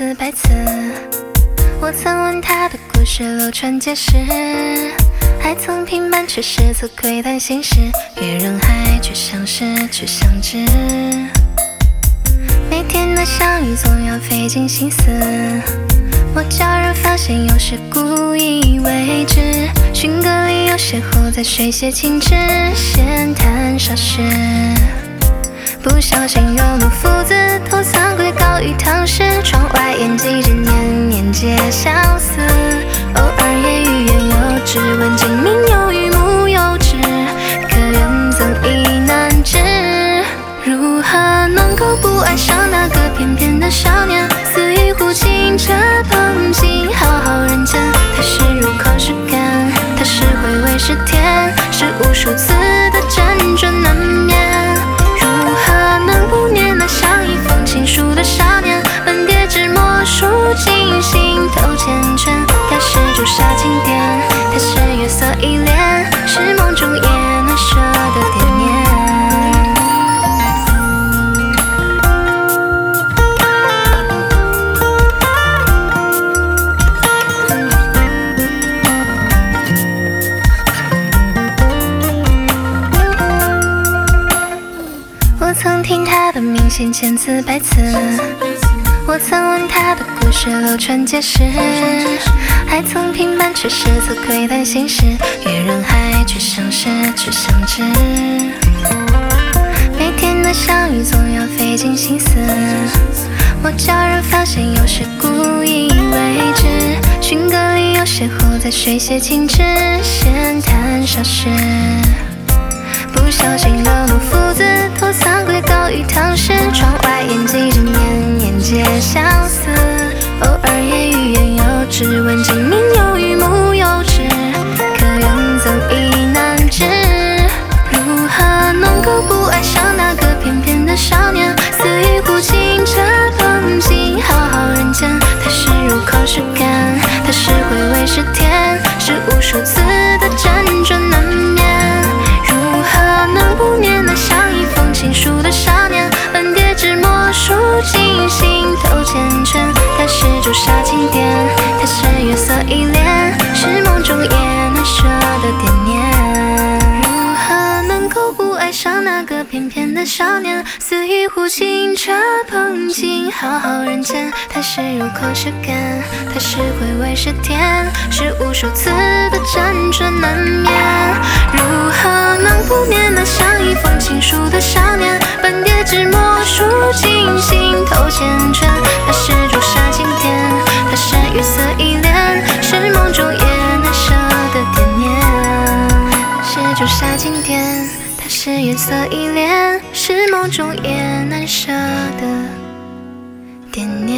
词百词。我曾问他的故事流传皆是，还曾平板却是次窥探心事，越人海却像是只相知。每天的相遇总要费尽心思，我叫人发现有时故意为之，寻个理由邂逅再水写情致，闲谈少时。不小心用了父子头藏归高于唐诗，窗外掩积着年年皆相似，偶尔也欲言又止，问今明有与木有枝，可缘怎亦难知。如何能够不爱上那个翩翩的少年，似一壶清澈捧进浩浩人间，他是入口是甘，他是回味是甜，是无数次的辗转难眠。如何能不念那像一封情书的少年，本叠纸墨书尽心头缱绻，他是朱砂经典，他是月色依恋，是梦中也难舍的惦念。我曾听他的名弦千词百词，我曾问他的故事流传皆是，还曾平板却是次窥探心事，越人海却像是只相知。每天的相遇总要费尽心思，我叫人发现有时故意为之，寻个理由邂逅再水写情致，闲谈少时。不小心流露父子头藏归高于唐诗，窗外掩积着年年皆相似，偶尔也欲言又止，问今明有与木有枝，可缘怎亦难知。如何能够不爱上那个翩翩的少年，似一壶清澈捧进浩浩人间，他是入口是甘，他是回味是甜，是无数次的辗转难眠。如何能不念那像一封情书的少年，本叠纸墨书尽心头缱绻，他是朱砂经典，他是月色依恋，是梦中也难舍的惦念。如何能够不爱上那个翩翩的少年，似一壶清澈捧进浩浩人间，他是入口是甘，他是回味是甜，是无数次的辗转难眠。如何能不念那像一封情书的少年，本叠纸墨书尽心头缱绻，他是朱砂经典，他是月色依恋，是梦中也难舍的惦念。是朱砂经典，它是月色依恋，是梦中也难舍的惦念。